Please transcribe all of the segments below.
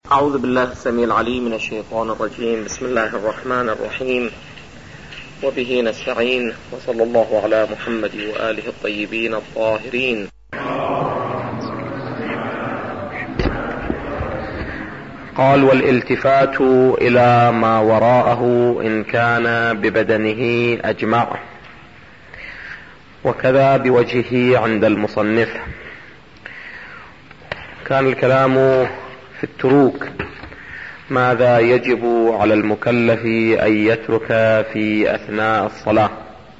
أعوذ بالله السميع العليم من الشيطان الرجيم. بسم الله الرحمن الرحيم، وبه نستعين، وصلى الله على محمد وآله الطيبين الطاهرين. قال: والالتفات إلى ما وراءه إن كان ببدنه أجمع، وكذا بوجهه عند المصنف. كان الكلام في التروك، ماذا يجب على المكلف أن يترك في أثناء الصلاة.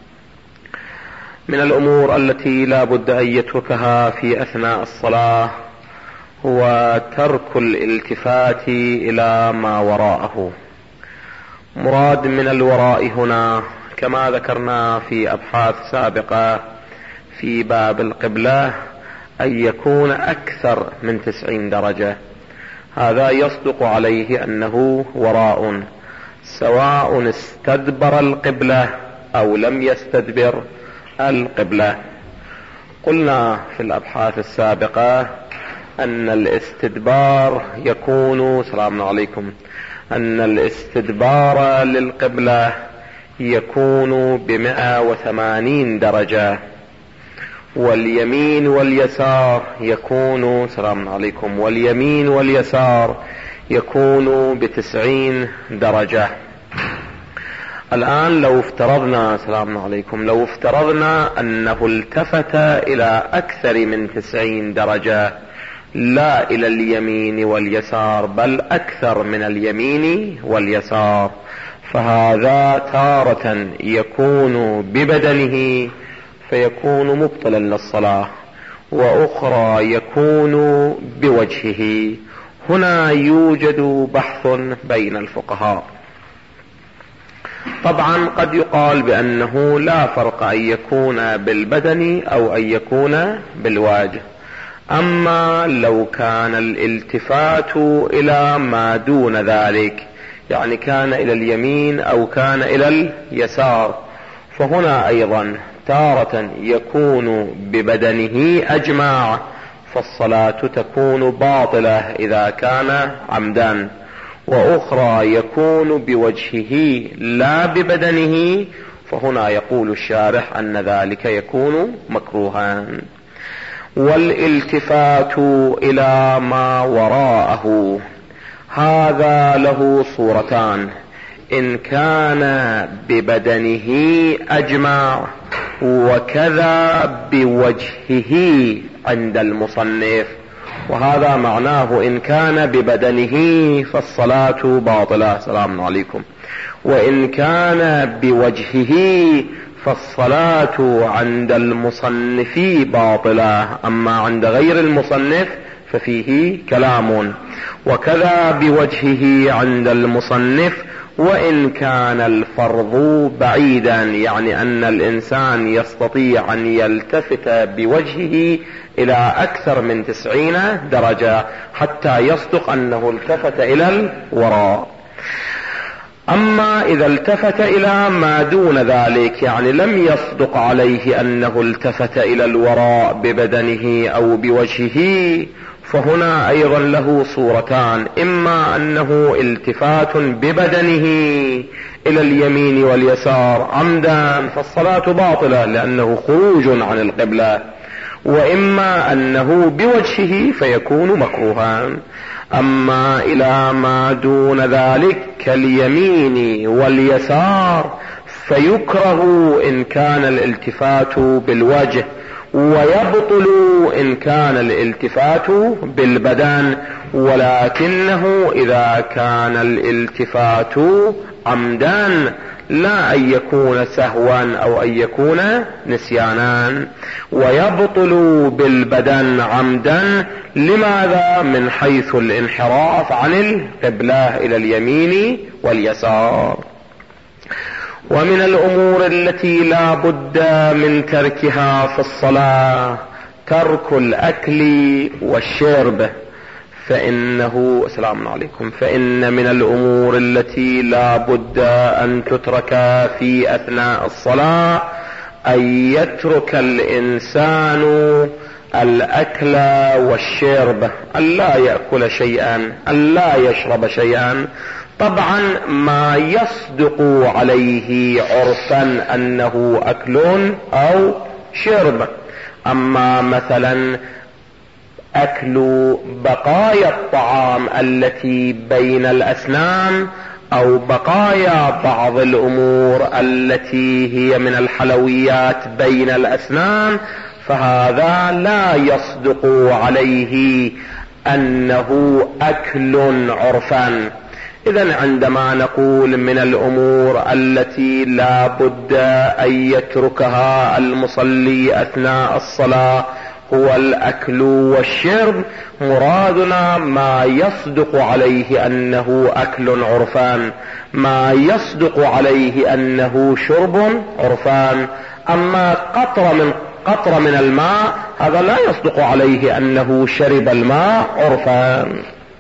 من الأمور التي لا بد أن يتركها في أثناء الصلاة هو ترك الالتفات إلى ما وراءه. مراد من الوراء هنا كما ذكرنا في أبحاث سابقة في باب القبلة أن يكون أكثر من 90 درجة. هذا يصدق عليه أنه وراء، سواء استدبر القبلة أو لم يستدبر القبلة. قلنا في الأبحاث السابقة أن الاستدبار يكون سلام عليكم أن الاستدبار للقبلة يكون ب180 درجة، واليمين واليسار يكون سلام عليكم واليمين واليسار يكون ب90 درجة. الآن لو افترضنا سلام عليكم لو افترضنا أنه التفت إلى أكثر من 90 درجة، لا إلى اليمين واليسار بل أكثر من اليمين واليسار، فهذا تارة يكون ببدنه فيكون مبطلا للصلاة، وأخرى يكون بوجهه. هنا يوجد بحث بين الفقهاء. طبعا قد يقال بأنه لا فرق أن يكون بالبدن أو أن يكون بالوجه. أما لو كان الالتفات إلى ما دون ذلك، يعني كان إلى اليمين أو كان إلى اليسار، فهنا أيضا تارة يكون ببدنه أجمع، فالصلاة تكون باطلة إذا كان عمدا، وأخرى يكون بوجهه لا ببدنه، فهنا يقول الشارح أن ذلك يكون مكروها. والالتفات إلى ما وراءه هذا له صورتان: إن كان ببدنه أجمع، وكذا بوجهه عند المصنف. وهذا معناه إن كان ببدنه فالصلاة باطلة سلام عليكم، وإن كان بوجهه فالصلاة عند المصنف باطلة، أما عند غير المصنف ففيه كلام. وكذا بوجهه عند المصنف وإن كان الفرض بعيدا، يعني أن الإنسان يستطيع أن يلتفت بوجهه إلى أكثر من 90 درجة حتى يصدق أنه التفت إلى الوراء. أما إذا التفت إلى ما دون ذلك، يعني لم يصدق عليه أنه التفت إلى الوراء ببدنه أو بوجهه، فهنا أيضا له صورتان: إما أنه التفات ببدنه إلى اليمين واليسار عمدا فالصلاة باطلة لأنه خروج عن القبلة، وإما أنه بوجهه فيكون مكروها. أما إلى ما دون ذلك كاليمين واليسار فيكره إن كان الالتفات بالوجه، ويبطل إن كان الالتفات بالبدن، ولكنه إذا كان الالتفات عمدا لا أن يكون سهوا أو أن يكون نسيانا. ويبطل بالبدن عمدا، لماذا؟ من حيث الانحراف عن القبلة إلى اليمين واليسار. ومن الأمور التي لا بد من تركها في الصلاة ترك الأكل والشرب، فإنه سلام عليكم فإن من الأمور التي لا بد أن تترك في أثناء الصلاة أن يترك الإنسان الأكل والشرب، أن لا يأكل شيئا، أن لا يشرب شيئا، طبعا ما يصدق عليه عرفا أنه أكل أو شرب. أما مثلا أكل بقايا الطعام التي بين الأسنان أو بقايا بعض الأمور التي هي من الحلويات بين الأسنان، فهذا لا يصدق عليه أنه أكل عرفا. إذن عندما نقول من الأمور التي لا بد أن يتركها المصلي أثناء الصلاة هو الأكل والشرب، مرادنا ما يصدق عليه أنه أكل عرفان، ما يصدق عليه أنه شرب عرفان. أما قطرة من الماء هذا لا يصدق عليه أنه شرب الماء عرفان.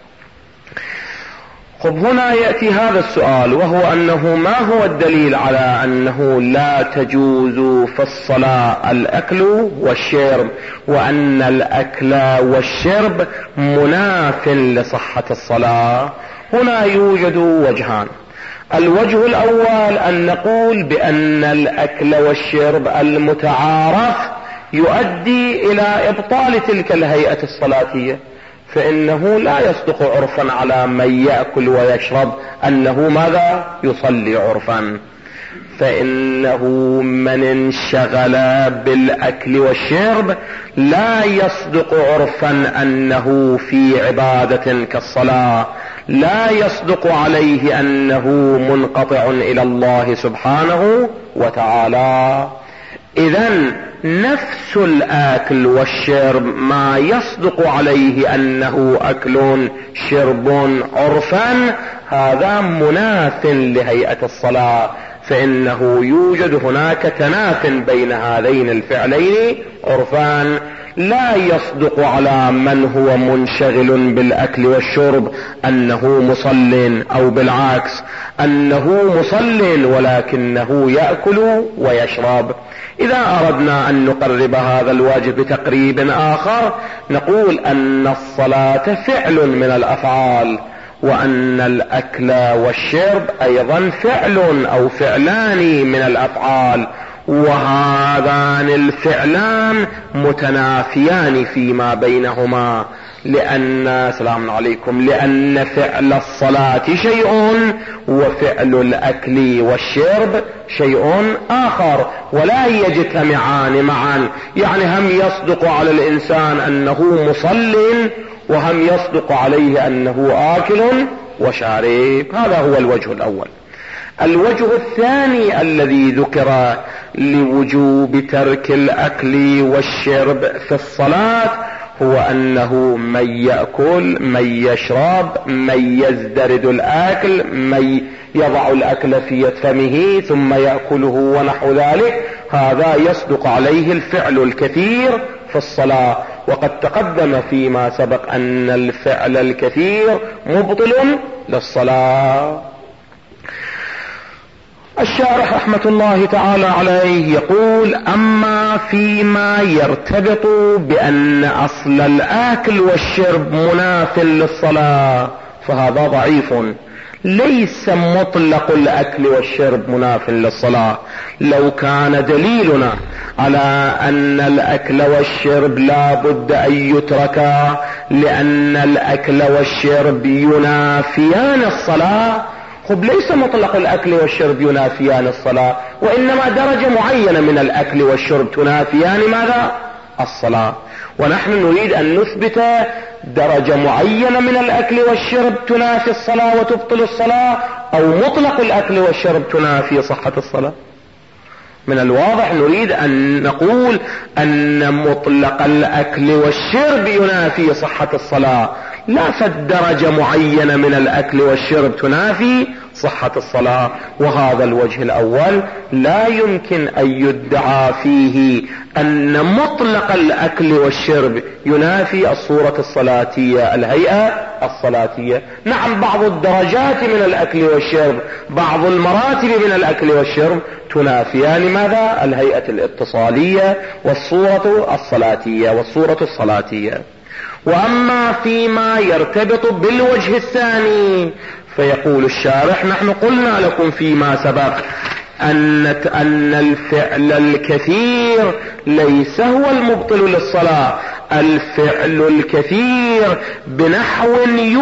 خب هنا يأتي هذا السؤال، وهو أنه ما هو الدليل على أنه لا تجوز في الصلاة الأكل والشرب، وأن الأكل والشرب مناف لصحة الصلاة؟ هنا يوجد وجهان. الوجه الأول أن نقول بأن الأكل والشرب المتعارف يؤدي إلى إبطال تلك الهيئة الصلاتية، فإنه لا يصدق عرفا على من يأكل ويشرب أنه ماذا؟ يصلي عرفا. فإنه من انشغل بالأكل والشرب لا يصدق عرفا أنه في عبادة كالصلاة، لا يصدق عليه أنه منقطع إلى الله سبحانه وتعالى. إذن نفس الأكل والشرب ما يصدق عليه أنه أكل شرب عرفا هذا مناف لهيئة الصلاة، فإنه يوجد هناك تناف بين هذين الفعلين عرفان. لا يصدق على من هو منشغل بالأكل والشرب أنه مصل، أو بالعكس أنه مصل ولكنه يأكل ويشرب. إذا أردنا أن نقرب هذا الواجب بتقريب آخر نقول أن الصلاة فعل من الأفعال، وأن الأكل والشرب أيضا فعل أو فعلان من الأفعال، وهذان الفعلان متنافيان فيما بينهما، لأن سلام عليكم لأن فعل الصلاة شيء وفعل الأكل والشرب شيء آخر، ولا يجتمعان معا. يعني هم يصدق على الإنسان أنه مصل، وهم يصدق عليه أنه آكل وشارب. هذا هو الوجه الأول. الوجه الثاني الذي ذكر لوجوب ترك الأكل والشرب في الصلاة هو أنه من يأكل، من يشرب، من يزدرد الأكل، من يضع الأكل في فمه ثم يأكله ونحو ذلك، هذا يصدق عليه الفعل الكثير في الصلاة. وقد تقدم فيما سبق أن الفعل الكثير مبطل للصلاة. الشارح رحمة الله تعالى عليه يقول: أما فيما يرتبط بأن أصل الأكل والشرب مناف للصلاة فهذا ضعيف، ليس مطلق الأكل والشرب مناف للصلاة. لو كان دليلنا على أن الأكل والشرب لا بد أن يتركا لأن الأكل والشرب ينافيان الصلاة، خب ليس مطلق الأكل والشرب ينافيان الصلاة، وإنما درجة معينة من الأكل والشرب تنافيان ماذا؟ الصلاة. ونحن نريد أن نثبت درجة معينة من الأكل والشرب تنافي الصلاة وتبطل الصلاة، أو مطلق الأكل والشرب تنافي صحة الصلاة. من الواضح نريد أن نقول أن مطلق الأكل والشرب ينافي صحة الصلاة، لا فد درجة معينة من الأكل والشرب تنافي صحة الصلاة. وهذا الوجه الأول لا يمكن أن يدعى فيه أن مطلق الأكل والشرب ينافي الصورة الصلاتية، الهيئة الصلاتية. نعم، بعض الدرجات من الأكل والشرب، بعض المراتب من الأكل والشرب تنافيان ماذا؟ الهيئة الاتصالية والصورة الصلاتية والصورة الصلاتية. وأما فيما يرتبط بالوجه الثاني فيقول الشارح: نحن قلنا لكم فيما سبق أن الفعل الكثير ليس هو المبطل للصلاة. الفعل الكثير بنحو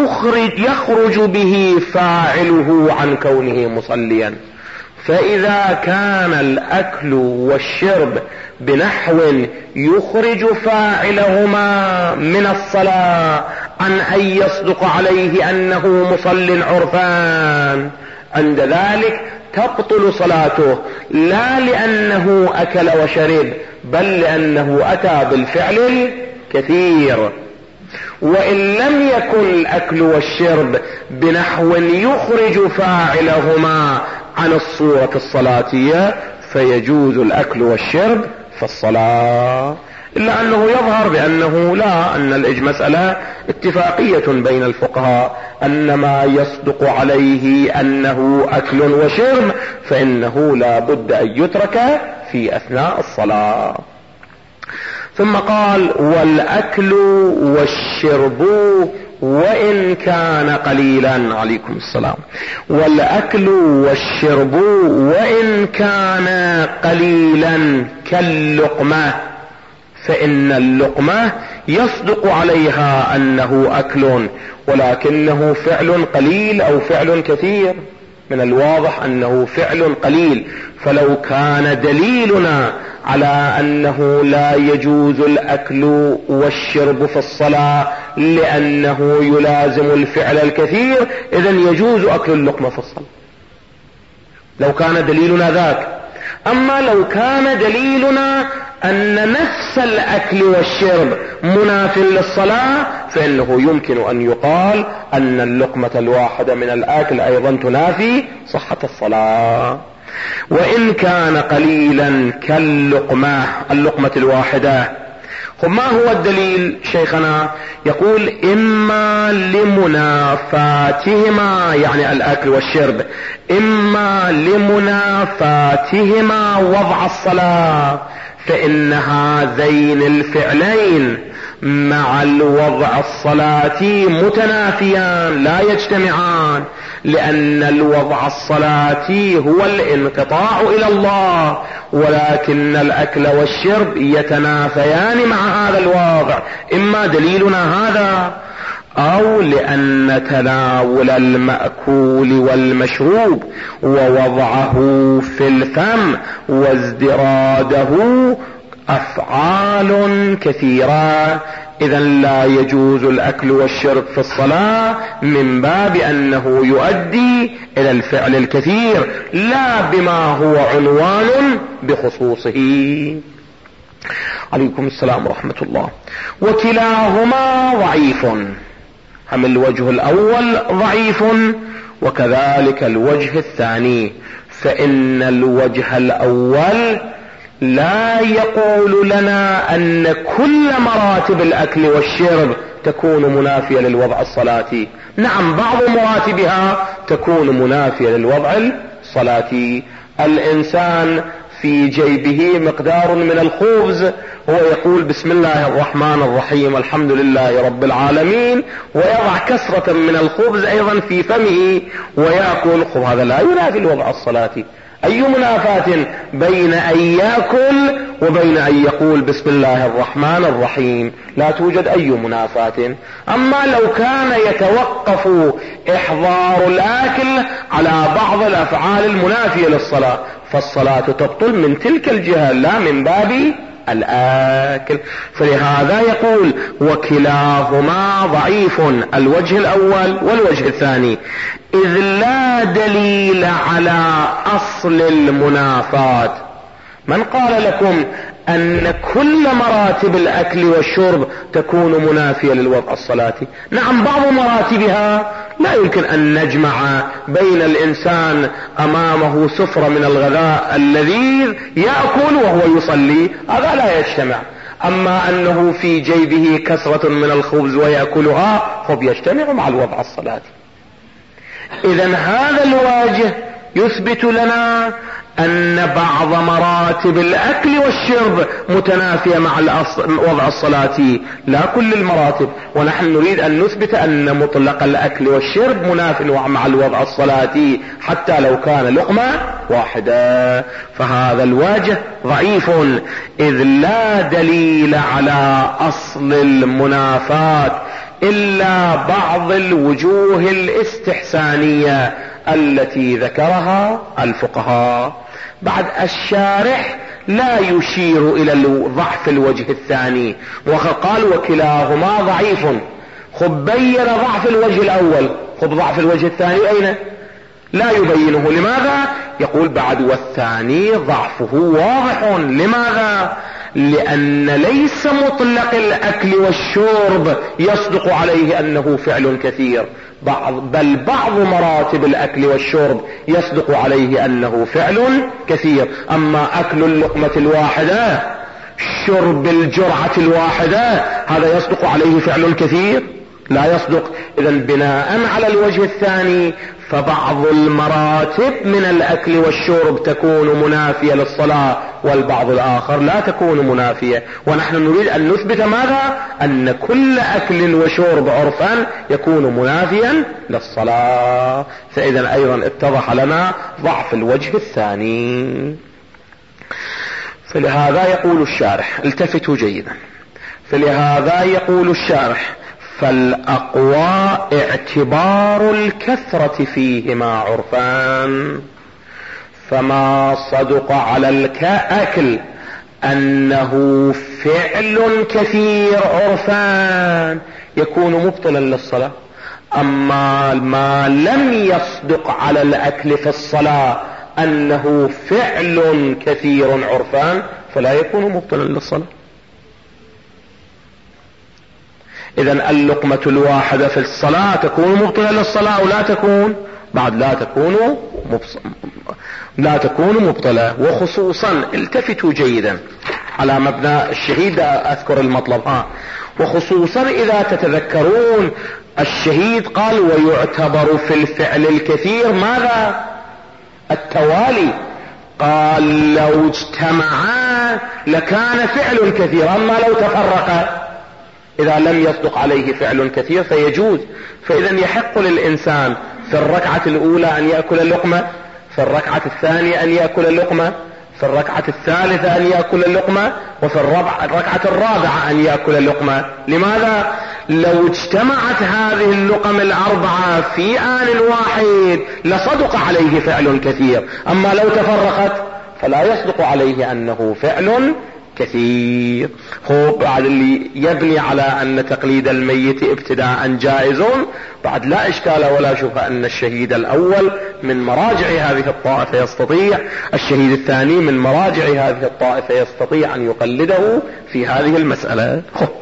يخرج به فاعله عن كونه مصليا. فإذا كان الأكل والشرب بنحو يخرج فاعلهما من الصلاة عن أن يصدق عليه أنه مصل عرفان، عند ذلك تبطل صلاته، لا لأنه أكل وشرب بل لأنه أتى بالفعل الكثير. وإن لم يكن الأكل والشرب بنحو يخرج فاعلهما عن الصورة الصلاتية فيجوز الأكل والشرب في الصلاة، إلا أنه يظهر بأنه لا، أن مسألة اتفاقية بين الفقهاء أن ما يصدق عليه أنه أكل وشرب فإنه لا بد أن يترك في أثناء الصلاة. ثم قال: والأكل والشرب وإن كان قليلا. عليكم السلام. والأكل والشرب وإن كان قليلا كاللقمة، فإن اللقمة يصدق عليها أنه أكل ولكنه فعل قليل أو فعل كثير. من الواضح أنه فعل قليل، فلو كان دليلنا على أنه لا يجوز الأكل والشرب في الصلاة لأنه يلازم الفعل الكثير، إذن يجوز أكل اللقمة في الصلاة لو كان دليلنا ذاك. أما لو كان دليلنا أن نفس الأكل والشرب مناف للصلاة فإنه يمكن أن يقال أن اللقمة الواحدة من الأكل أيضا تنافي صحة الصلاة. وإن كان قليلا كاللقمة، اللقمة الواحدة. ما هو الدليل؟ شيخنا يقول: إما لمنافاتهما، يعني الأكل والشرب، إما لمنافاتهما وضع الصلاة، فإن هذين الفعلين مع الوضع الصلاتي متنافيان لا يجتمعان، لأن الوضع الصلاتي هو الانقطاع إلى الله، ولكن الأكل والشرب يتنافيان مع هذا الوضع. إما دليلنا هذا أو لأن تناول المأكول والمشروب ووضعه في الفم وازدراده أفعال كثيرة، إذا لا يجوز الأكل والشرب في الصلاة من باب أنه يؤدي إلى الفعل الكثير لا بما هو عنوان بخصوصه. عليكم السلام ورحمة الله. وكلاهما ضعيف، هم الوجه الأول ضعيف وكذلك الوجه الثاني. فإن الوجه الأول لا يقول لنا أن كل مراتب الأكل والشرب تكون منافية للوضع الصلاتي. نعم، بعض مراتبها تكون منافية للوضع الصلاتي. الإنسان في جيبه مقدار من الخبز، هو يقول بسم الله الرحمن الرحيم الحمد لله رب العالمين، ويضع كسرة من الخبز أيضا في فمه ويأكل، هذا لا ينافي الوضع الصلاتي. أي منافاة بين أن يأكل وبين أن يقول بسم الله الرحمن الرحيم؟ لا توجد أي منافاة. أما لو كان يتوقف إحضار الآكل على بعض الأفعال المنافية للصلاة فالصلاة تبطل من تلك الجهة لا من باب الآكل. فلهذا يقول وكلاهما ضعيف، الوجه الأول والوجه الثاني، إذ لا دليل على أصل المنافات. من قال لكم أن كل مراتب الأكل والشرب تكون منافية للوضع الصلاتي؟ نعم، بعض مراتبها لا يمكن أن نجمع بين الإنسان أمامه سفرة من الغذاء اللذيذ يأكل وهو يصلي، هذا لا يجتمع. أما أنه في جيبه كسرة من الخبز ويأكلها هو يجتمع مع الوضع الصلاتي. إذن هذا الواجه يثبت لنا أن بعض مراتب الأكل والشرب متنافية مع الوضع الصلاتي، لا كل المراتب. ونحن نريد أن نثبت أن مطلق الأكل والشرب مناف مع الوضع الصلاتي حتى لو كان لقمة واحدة. فهذا الواجه ضعيف، إذ لا دليل على أصل المنافاة إلا بعض الوجوه الاستحسانية التي ذكرها الفقهاء. بعد الشارح لا يشير إلى ضعف الوجه الثاني، وقال وكلاهما ضعيف. خب بين ضعف الوجه الأول، خب ضعف الوجه الثاني أين؟ لا يبينه. لماذا؟ يقول بعد والثاني ضعفه واضح. لماذا؟ لأن ليس مطلق الأكل والشرب يصدق عليه أنه فعل كثير، بل بعض مراتب الأكل والشرب يصدق عليه أنه فعل كثير. أما أكل اللقمة الواحدة، شرب الجرعة الواحدة، هذا يصدق عليه فعل كثير؟ لا يصدق. إذن بناء على الوجه الثاني فبعض المراتب من الأكل والشرب تكون منافية للصلاة، والبعض الآخر لا تكون منافية. ونحن نريد أن نثبت ماذا؟ أن كل أكل وشرب عرفا يكون منافيا للصلاة. فإذا أيضا اتضح لنا ضعف الوجه الثاني. فلهذا يقول الشارح، التفتوا جيدا، فلهذا يقول الشارح فالأقوى اعتبار الكثرة فيهما عرفان، فما صدق على الأكل أنه فعل كثير عرفان يكون مبطلا للصلاة. أما ما لم يصدق على الأكل في الصلاة أنه فعل كثير عرفان فلا يكون مبطلا للصلاة. إذن اللقمة الواحدة في الصلاة تكون مبطلة للصلاة ولا تكون؟ بعد لا تكون مبطلة. وخصوصا التفتوا جيدا على مبنى الشهيد، أذكر المطلب وخصوصا إذا تتذكرون الشهيد قال ويعتبر في الفعل الكثير ماذا؟ التوالي. قال لو اجتمعا لكان فعل كثير، أما لو تفرق إذا لم يصدق عليه فعل كثير فيجوز. فإذا يحق للإنسان في الركعة الأولى أن يأكل اللقمة، في الركعة الثانية أن يأكل اللقمة، في الركعة الثالثة أن يأكل اللقمة، وفي الركعة الرابعة أن يأكل اللقمة. لماذا؟ لو اجتمعت هذه اللقم الأربعة في آن واحد لصدق عليه فعل كثير، أما لو تفرقت فلا يصدق عليه أنه فعل كثير. هو بعد اللي يبني على أن تقليد الميت ابتداء جائز، بعد لا إشكال ولا شبهة أن الشهيد الأول من مراجع هذه الطائفة يستطيع، الشهيد الثاني من مراجع هذه الطائفة يستطيع أن يقلده في هذه المسألة.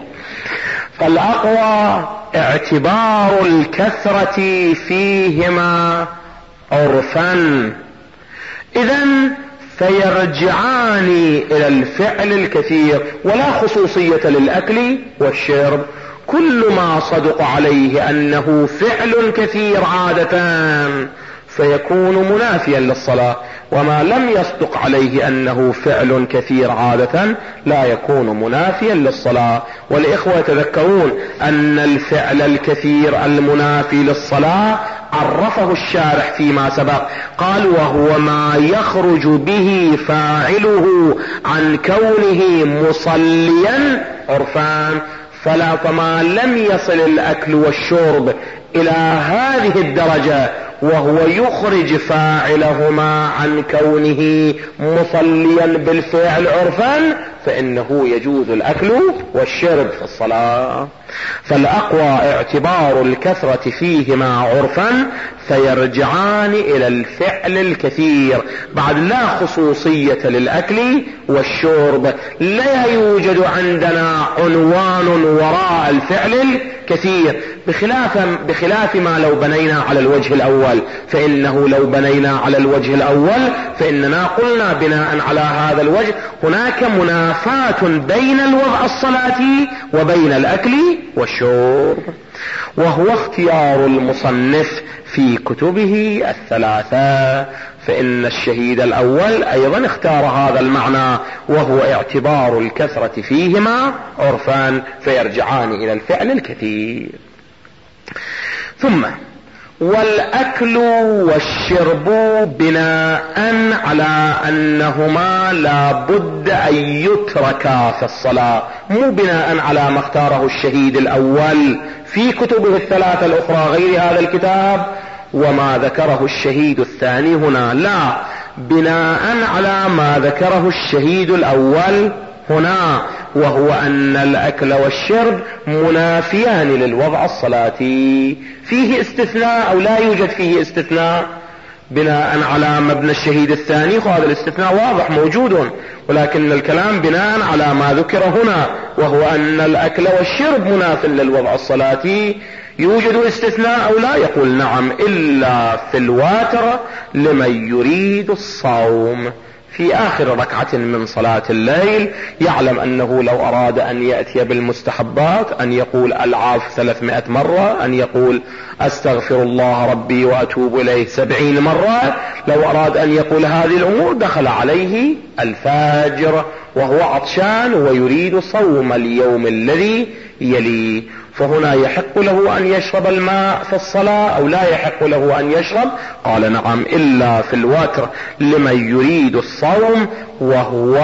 فالأقوى اعتبار الكثرة فيهما عرفا، إذن فيرجعان إلى الفعل الكثير ولا خصوصية للأكل والشرب. كل ما صدق عليه أنه فعل كثير عادة فيكون منافيا للصلاة، وما لم يصدق عليه أنه فعل كثير عادة لا يكون منافيا للصلاة. والإخوة يتذكرون أن الفعل الكثير المنافي للصلاة عرفه الشارح فيما سبق، قال وهو ما يخرج به فاعله عن كونه مصليا عرفان. فما لم يصل الأكل والشرب إلى هذه الدرجة وهو يخرج فاعلهما عن كونه مصليا بالفعل عرفا فإنه يجوز الأكل والشرب في الصلاة. فالأقوى اعتبار الكثرة فيهما عرفا فيرجعان إلى الفعل الكثير. بعد لا خصوصية للأكل والشرب، لا يوجد عندنا عنوان وراء الفعل الكثير، بخلاف ما لو بنينا على الوجه الأول. فإنه لو بنينا على الوجه الأول فإننا قلنا بناء على هذا الوجه هناك منافاة بين الوضع الصلاتي وبين الأكل والشرب، وهو اختيار المصنف في كتبه الثلاثة. فإن الشهيد الأول أيضا اختار هذا المعنى، وهو اعتبار الكثرة فيهما عرفان فيرجعان إلى الفعل الكثير. ثم والأكل والشرب بناء على أنهما لا بد أن يتركا في الصلاة، مو بناء على ما اختاره الشهيد الأول في كتبه الثلاثة الأخرى غير هذا الكتاب وما ذكره الشهيد الثاني هنا، لا، بناء على ما ذكره الشهيد الأول هنا، وهو أن الأكل والشرب منافيان للوضع الصلاتي. فيه استثناء أو لا يوجد فيه استثناء بناء على مبنى الشهيد الثاني، وهذا الاستثناء واضح موجود، ولكن الكلام بناء على ما ذكر هنا، وهو أن الأكل والشرب مناف للوضع الصلاتي. يوجد استثناء أو لا؟ يقول نعم، إلا في الواتر لمن يريد الصوم في آخر ركعة من صلاة الليل، يعلم أنه لو أراد أن يأتي بالمستحبات أن يقول العاف 300 مرة، أن يقول أستغفر الله ربي وأتوب إليه 70 مرة، لو أراد أن يقول هذه الأمور دخل عليه الفجر وهو عطشان ويريد صوم اليوم الذي يليه، فهنا يحق له أن يشرب الماء في الصلاة أو لا يحق له أن يشرب؟ قال نعم، إلا في الوتر لمن يريد الصوم وهو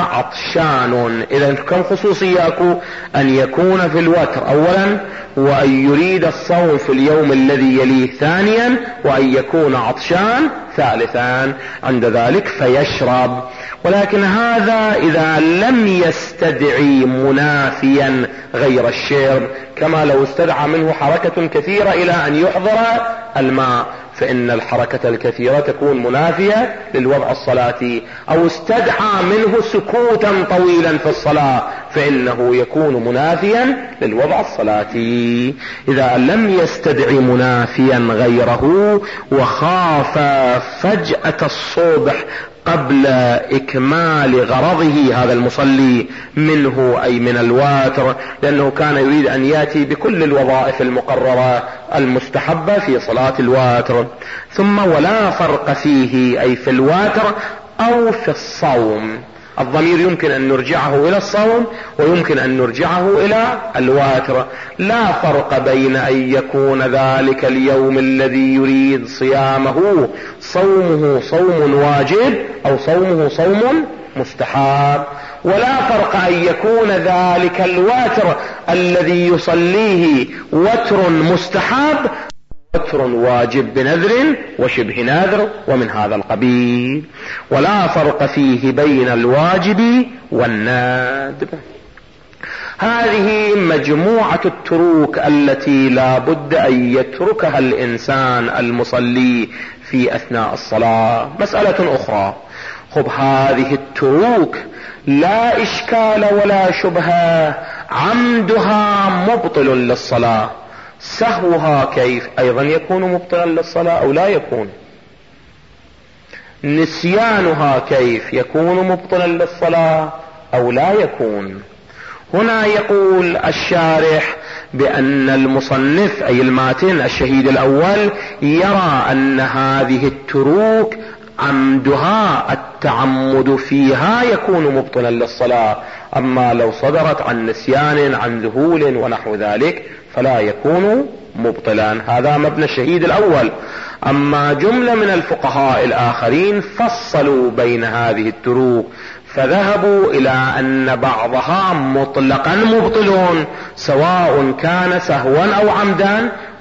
عطشان. إذا كم خصوصية؟ أن يكون في الوتر أولا، وأن يريد الصوم في اليوم الذي يليه ثانيا، وأن يكون عطشان ثالثا، عند ذلك فيشرب. ولكن هذا إذا لم يستدعي منافيا غير الشرب، كما لو استدعى منه حركة كثيرة إلى أن يحضر الماء، فإن الحركة الكثيرة تكون منافية للوضع الصلاتي، أو استدعى منه سكوتا طويلا في الصلاة فإنه يكون منافيا للوضع الصلاتي. إذا لم يستدعي منافيا غيره وخاف فجأة الصبح قبل إكمال غرضه هذا المصلي منه أي من الواتر، لأنه كان يريد أن يأتي بكل الوظائف المقررة المستحبة في صلاة الواتر. ثم ولا فرق فيه أي في الواتر أو في الصوم، الضمير يمكن أن نرجعه إلى الصوم ويمكن أن نرجعه إلى الواتر، لا فرق بين أن يكون ذلك اليوم الذي يريد صيامه صومه صوم واجب أو صومه صوم مستحب، ولا فرق أن يكون ذلك الواتر الذي يصليه وتر مستحب وتر واجب بنذر وشبه نذر ومن هذا القبيل، ولا فرق فيه بين الواجب والندب. هذه مجموعة التروك التي لا بد أن يتركها الإنسان المصلي في أثناء الصلاة. مسألة أخرى، خب هذه التروك لا إشكال ولا شبهة عمدها مبطل للصلاة، سهوها كيف أيضا يكون مبطلا للصلاة أو لا يكون؟ نسيانها كيف يكون مبطلا للصلاة أو لا يكون؟ هنا يقول الشارح بأن المصنف أي الماتن الشهيد الأول يرى أن هذه التروك عمدها التعمد فيها يكون مبطلا للصلاة، أما لو صدرت عن نسيان عن ذهول ونحو ذلك فلا يكون مبطلا. هذا مبنى الشهيد الأول. أما جملة من الفقهاء الآخرين فصلوا بين هذه التروك، فذهبوا إلى أن بعضها مطلقا مبطلون سواء كان سهوا أو عمدا،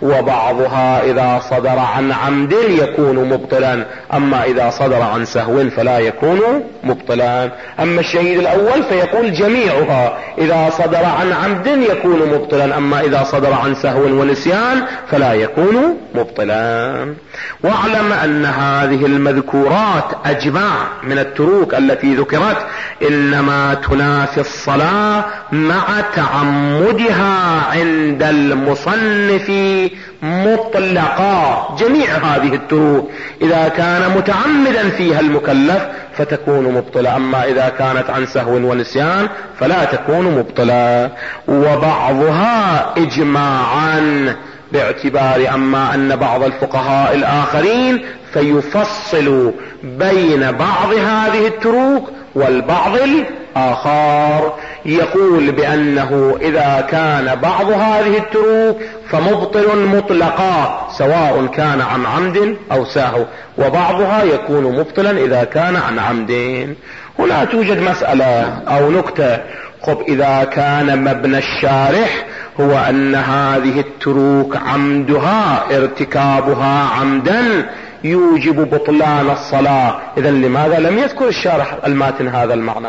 وبعضها إذا صدر عن عمد يكون مبطلا، أما إذا صدر عن سهو فلا يكون مبطلا. أما الشهيد الأول فيقول جميعها إذا صدر عن عمد يكون مبطلا، أما إذا صدر عن سهو ونسيان فلا يكون مبطلا. واعلم أن هذه المذكورات أجمع من التروك التي ذكرت إنما تنافي الصلاة مع تعمدها عند المصنف مطلقا. جميع هذه التروك إذا كان متعمدا فيها المكلف فتكون مبطلة، أما إذا كانت عن سهو ونسيان فلا تكون مبطلة. وبعضها إجماعا باعتبار أما أن بعض الفقهاء الآخرين فيفصل بين بعض هذه التروك والبعض الآخر، يقول بأنه إذا كان بعض هذه التروك فمبطل مطلقا سواء كان عن عمد أو سهو، وبعضها يكون مبطلا إذا كان عن عمد. هنا توجد مسألة أو نكتة. إذا كان مبنى الشارح هو أن هذه التروك عمدها ارتكابها عمدا يوجب بطلان الصلاة، إذا لماذا لم يذكر الشارح الماتن هذا المعنى؟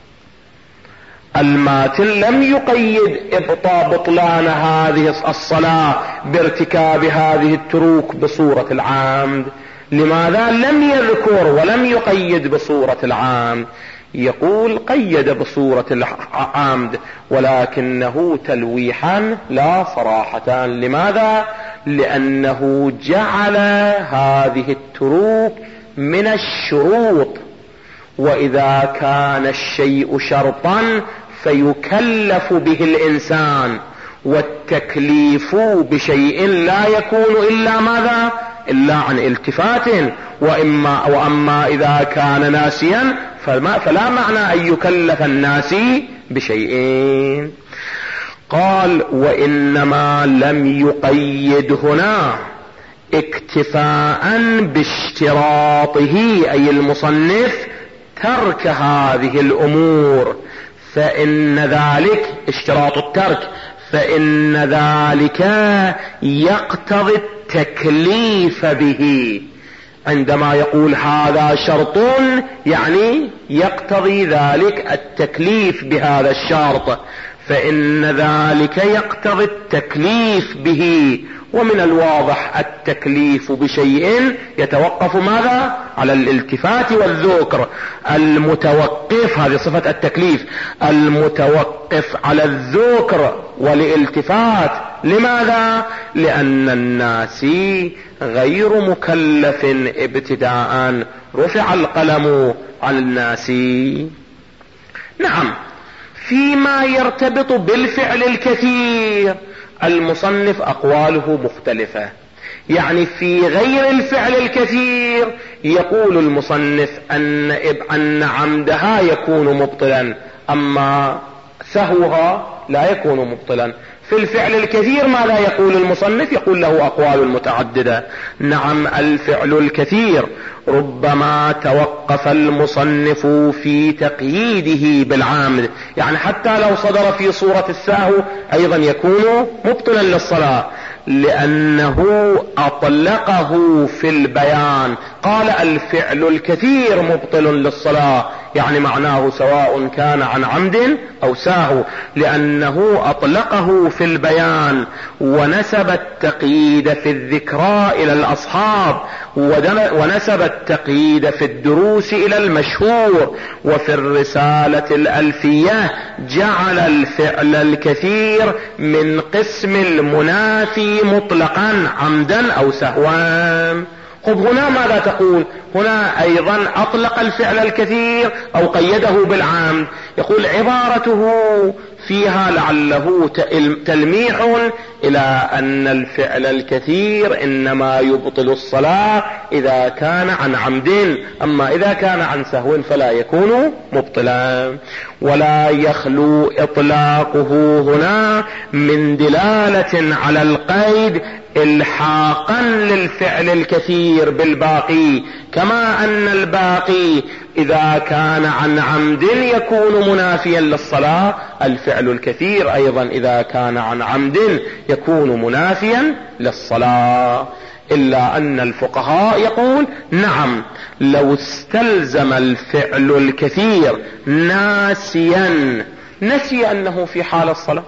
الماتن لم يقيد بطلان هذه الصلاة بارتكاب هذه التروك بصورة العمد. لماذا لم يذكر ولم يقيد بصورة العمد؟ يقول قيد بصورة العمد ولكنه تلويحا لا صراحة. لماذا؟ لأنه جعل هذه التروك من الشروط، وإذا كان الشيء شرطا فيكلف به الإنسان، والتكليف بشيء لا يكون إلا ماذا؟ إلا عن التفات. وأما إذا كان ناسيا فلا معنى أن يكلف الناسي بشيء. قال وإنما لم يقيد هنا اكتفاء باشتراطه أي المصنف ترك هذه الأمور، فإن ذلك اشتراط الترك، فإن ذلك يقتضي التكليف به. عندما يقول هذا شرط يعني يقتضي ذلك التكليف بهذا الشرط، فإن ذلك يقتضي التكليف به. ومن الواضح التكليف بشيء يتوقف ماذا؟ على الالتفات والذكر. المتوقف، هذه صفة التكليف، المتوقف على الذكر والالتفات. لماذا؟ لأن الناسي غير مكلف ابتداء، رفع القلم عن الناسي. نعم، فيما يرتبط بالفعل الكثير المصنف أقواله مختلفة. يعني في غير الفعل الكثير يقول المصنف أن عمدها يكون مبطلا، أما سهوها لا يكون مبطلا. في الفعل الكثير ماذا يقول المصنف؟ يقول له أقوال متعددة. نعم، الفعل الكثير ربما توقف المصنف في تقييده بالعامد، يعني حتى لو صدر في صورة السهو أيضا يكون مبطلا للصلاة، لأنه أطلقه في البيان. قال الفعل الكثير مبطل للصلاة، يعني معناه سواء كان عن عمد أو سهو، لأنه أطلقه في البيان ونسب التقييد في الذكرى إلى الأصحاب، ونسب التقييد في الدروس إلى المشهور. وفي الرسالة الألفية جعل الفعل الكثير من قسم المنافي مطلقا عمدا أو سهوا. هنا ماذا تقول؟ هنا أيضا أطلق الفعل الكثير أو قيده بالعمد. يقول عبارته فيها لعله تلميح إلى أن الفعل الكثير إنما يبطل الصلاة إذا كان عن عمد، أما إذا كان عن سهو فلا يكون مبطلا. ولا يخلو إطلاقه هنا من دلالة على القيد الحاقا للفعل الكثير بالباقي، كما ان الباقي اذا كان عن عمد يكون منافيا للصلاة، الفعل الكثير ايضا اذا كان عن عمد يكون منافيا للصلاة. الا ان الفقهاء يقول نعم، لو استلزم الفعل الكثير ناسيا، نسي انه في حال الصلاة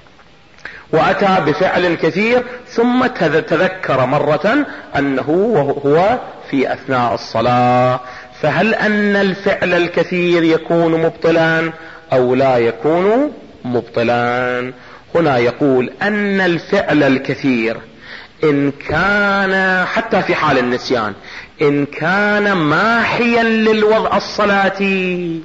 واتى بفعل كثير ثم تذكر مرة انه هو في اثناء الصلاة، فهل ان الفعل الكثير يكون مبطلا او لا يكون مبطلا؟ هنا يقول ان الفعل الكثير ان كان حتى في حال النسيان ان كان ماحيا للوضع الصلاتي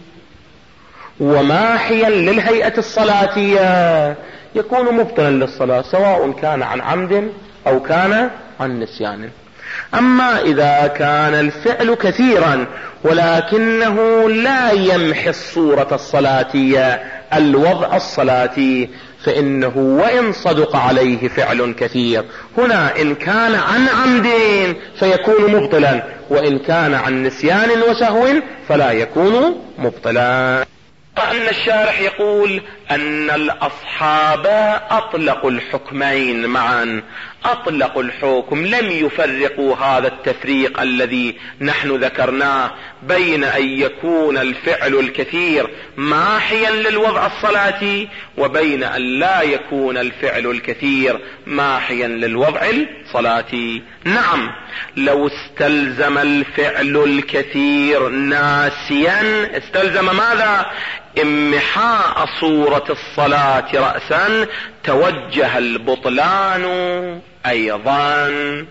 وماحيا للهيئة الصلاتية يكون مبطلا للصلاة، سواء كان عن عمد او كان عن نسيان. اما اذا كان الفعل كثيرا ولكنه لا يمحي الصورة الصلاتية، الوضع الصلاتي، فانه وان صدق عليه فعل كثير هنا ان كان عن عمد فيكون مبطلا، وان كان عن نسيان وسهو فلا يكون مبطلا. أن الشارح يقول أن الأصحاب أطلقوا الحكمين معا، أطلقوا الحكم، لم يفرقوا هذا التفريق الذي نحن ذكرناه بين أن يكون الفعل الكثير ماحيا للوضع الصلاتي وبين أن لا يكون الفعل الكثير ماحيا للوضع الصلاتي. نعم، لو استلزم الفعل الكثير ناسيا، استلزم ماذا؟ امحاء صورة الصلاة رأسا، توجه البطلان ايضا.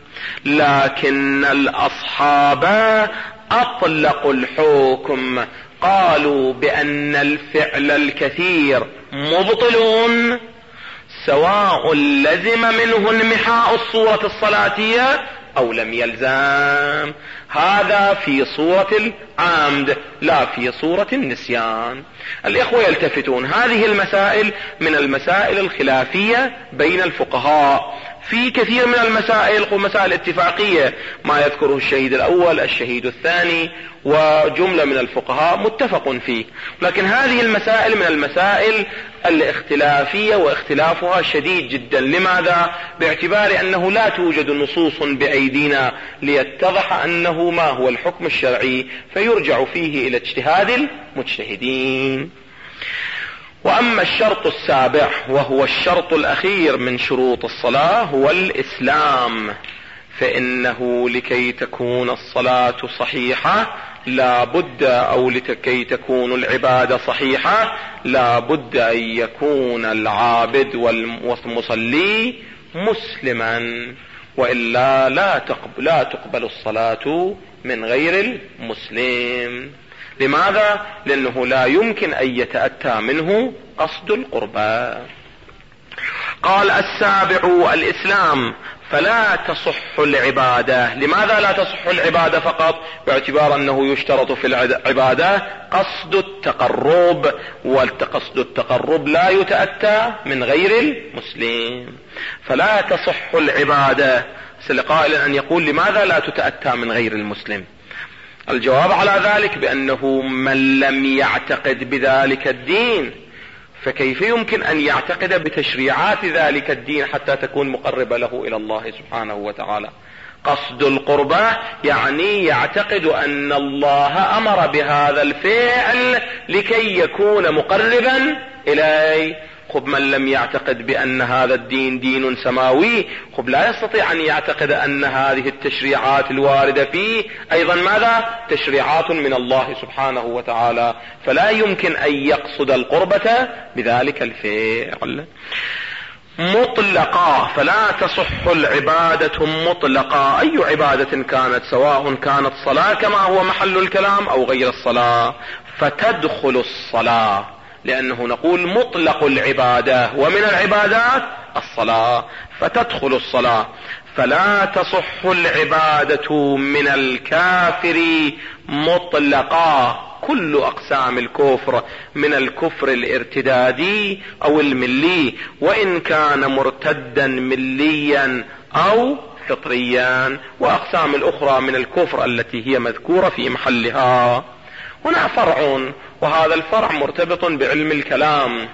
لكن الاصحاب اطلقوا الحكم، قالوا بان الفعل الكثير مبطل سواء لزم منه انمحاء الصورة الصلاتية او لم يلزم. هذا في صورة العمد لا في صورة النسيان. الاخوة يلتفتون، هذه المسائل من المسائل الخلافية بين الفقهاء. في كثير من المسائل مسائل اتفاقية، ما يذكره الشهيد الاول الشهيد الثاني وجملة من الفقهاء متفق فيه، لكن هذه المسائل من المسائل الاختلافية واختلافها شديد جدا. لماذا؟ باعتبار انه لا توجد نصوص بايدينا ليتضح انه ما هو الحكم الشرعي، فيرجع فيه الى اجتهاد المجتهدين. واما الشرط السابع وهو الشرط الاخير من شروط الصلاة هو الاسلام، فانه لكي تكون الصلاة صحيحة لا بد او لكي تكون العبادة صحيحة لا بد ان يكون العابد والمصلي مسلما، والا لا تقبل الصلاة من غير المسلم. لماذا؟ لانه لا يمكن ان يتأتى منه قصد القربى. قال السابع الاسلام، فلا تصح العبادة. لماذا لا تصح العبادة فقط؟ باعتبار انه يشترط في العبادة قصد التقرب، والقصد التقرب لا يتأتى من غير المسلم، فلا تصح العبادة. قائل ان يقول لماذا لا تتأتى من غير المسلم؟ الجواب على ذلك بانه من لم يعتقد بذلك الدين فكيف يمكن ان يعتقد بتشريعات ذلك الدين حتى تكون مقربة له الى الله سبحانه وتعالى؟ قصد القربة يعني يعتقد ان الله امر بهذا الفعل لكي يكون مقربا اليه. خب من لم يعتقد بان هذا الدين دين سماوي، خب لا يستطيع ان يعتقد ان هذه التشريعات الواردة فيه ايضا ماذا؟ تشريعات من الله سبحانه وتعالى، فلا يمكن ان يقصد القربة بذلك الفعل. مطلقة، فلا تصح العبادة مطلقة، اي عبادة كانت، سواء كانت صلاة كما هو محل الكلام او غير الصلاة، فتدخل الصلاة، لأنه نقول مطلق العبادة ومن العبادات الصلاة، فتدخل الصلاة. فلا تصح العبادة من الكافر مطلقا، كل أقسام الكفر من الكفر الارتدادي أو الملي، وإن كان مرتدا مليا أو فطريا، وأقسام الأخرى من الكفر التي هي مذكورة في محلها. هنا فرع، وهذا الفرع مرتبط بعلم الكلام،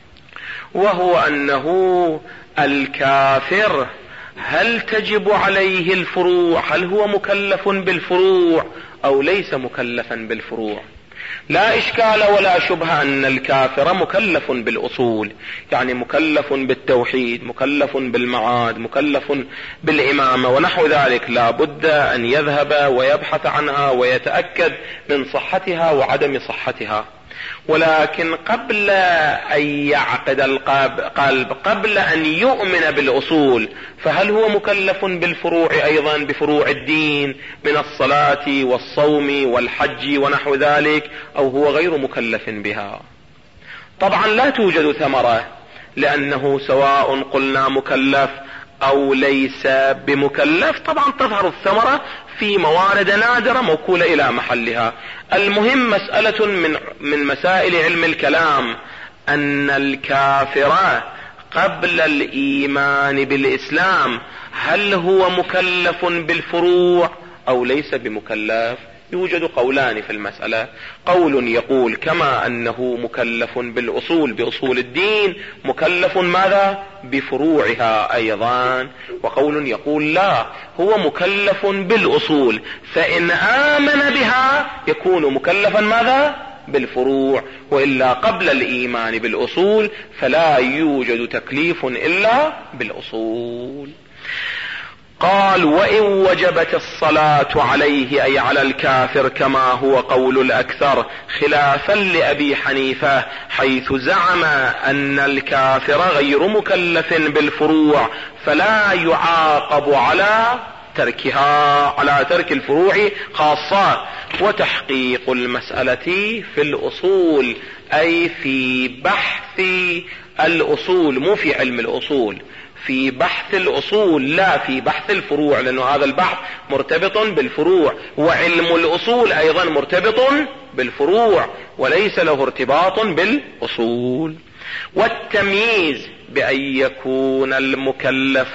وهو أنه الكافر هل تجب عليه الفروع؟ هل هو مكلف بالفروع أو ليس مكلفا بالفروع؟ لا إشكال ولا شبهة أن الكافر مكلف بالأصول، يعني مكلف بالتوحيد، مكلف بالمعاد، مكلف بالإمامة ونحو ذلك، لا بد أن يذهب ويبحث عنها ويتأكد من صحتها وعدم صحتها. ولكن قبل أن يعقد القلب، قبل أن يؤمن بالأصول، فهل هو مكلف بالفروع أيضا، بفروع الدين من الصلاة والصوم والحج ونحو ذلك، أو هو غير مكلف بها؟ طبعا لا توجد ثمرة، لأنه سواء قلنا مكلف أو ليس بمكلف، طبعا تظهر الثمرة في موارد نادرة موكولة إلى محلها. المهم مسألة من مسائل علم الكلام، أن الكافر قبل الإيمان بالإسلام هل هو مكلف بالفروع أو ليس بمكلف؟ يوجد قولان في المسألة، قول يقول كما أنه مكلف بالأصول، بأصول الدين، مكلف ماذا؟ بفروعها أيضا، وقول يقول لا، هو مكلف بالأصول، فإن آمن بها يكون مكلفا ماذا؟ بالفروع، وإلا قبل الإيمان بالأصول فلا يوجد تكليف إلا بالأصول. قال: وإن وجبت الصلاة عليه أي على الكافر كما هو قول الأكثر، خلافا لأبي حنيفة حيث زعم أن الكافر غير مكلف بالفروع، فلا يعاقب على تركها، على ترك الفروع خاصة. وتحقيق المسألة في الأصول، أي في بحث الأصول، مو في علم الأصول، في بحث الأصول لا في بحث الفروع، لأنه هذا البحث مرتبط بالفروع، وعلم الأصول أيضا مرتبط بالفروع وليس له ارتباط بالأصول. والتمييز بأن يكون المكلف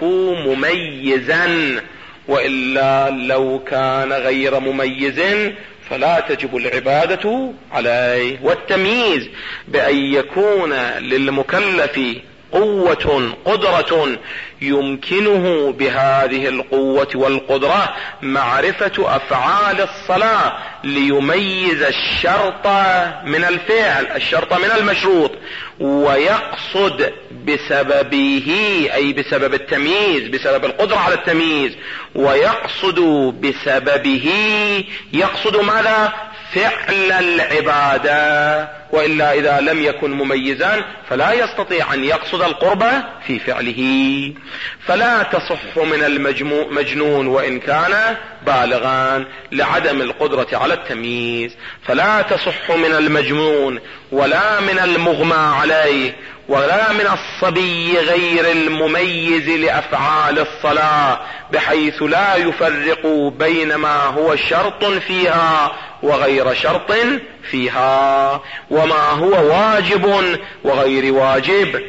مميزا، وإلا لو كان غير مميز فلا تجب العبادة عليه. والتمييز بأن يكون للمكلف قوة، قدرة، يمكنه بهذه القوة والقدرة معرفة أفعال الصلاة ليميز الشرط من الفعل، الشرط من المشروط، ويقصد بسببه، أي بسبب التمييز، بسبب القدرة على التمييز، ويقصد بسببه، يقصد ماذا؟ فعل العبادة، وإلا إذا لم يكن مميزا فلا يستطيع أن يقصد القربة في فعله. فلا تصح من المجنون وإن كان بالغا لعدم القدرة على التمييز، فلا تصح من المجنون ولا من المغمى عليه ولا من الصبي غير المميز لأفعال الصلاة، بحيث لا يفرق بين ما هو شرط فيها وغير شرط فيها، وما هو واجب وغير واجب.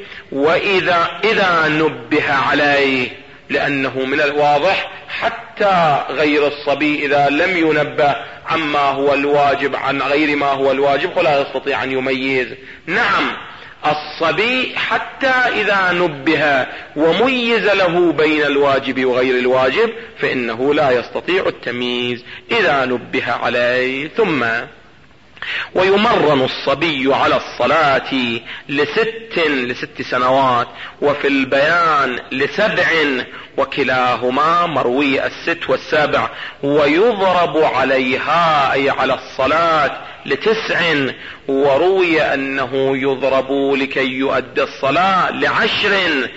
وإذا نبه عليه، لأنه من الواضح حتى غير الصبي إذا لم ينبه عما هو الواجب عن غير ما هو الواجب فلا يستطيع أن يميز. نعم، الصبي حتى إذا نبه وميز له بين الواجب وغير الواجب فإنه لا يستطيع التمييز إذا نبه عليه. ثم ويمرن الصبي على الصلاة لست سنوات، وفي البيان ل7، وكلاهما مروي 6 و7، ويضرب عليها أي على الصلاة ل9، وروي أنه يضرب لكي يؤدي الصلاة ل10.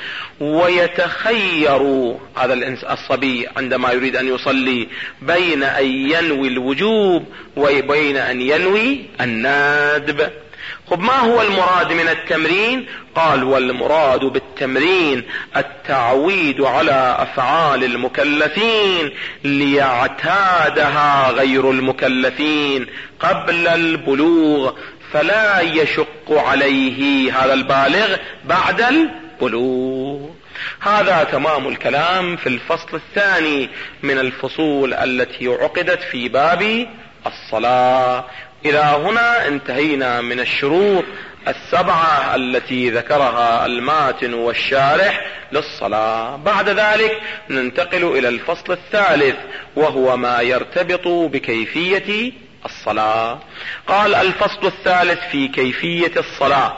ويتخير هذا الصبي عندما يريد أن يصلي بين أن ينوي الوجوب وبين أن ينوي الندب. خب، ما هو المراد من التمرين؟ قال: والمراد بالتمرين التعويد على أفعال المكلفين ليعتادها غير المكلفين قبل البلوغ، فلا يشق عليه هذا البالغ بعد البلوغ. هذا تمام الكلام في الفصل الثاني من الفصول التي عقدت في باب الصلاة. إلى هنا انتهينا من الشروط السبعة التي ذكرها الماتن والشارح للصلاة. بعد ذلك ننتقل إلى الفصل الثالث وهو ما يرتبط بكيفية الصلاة. قال الفصل الثالث في كيفية الصلاة: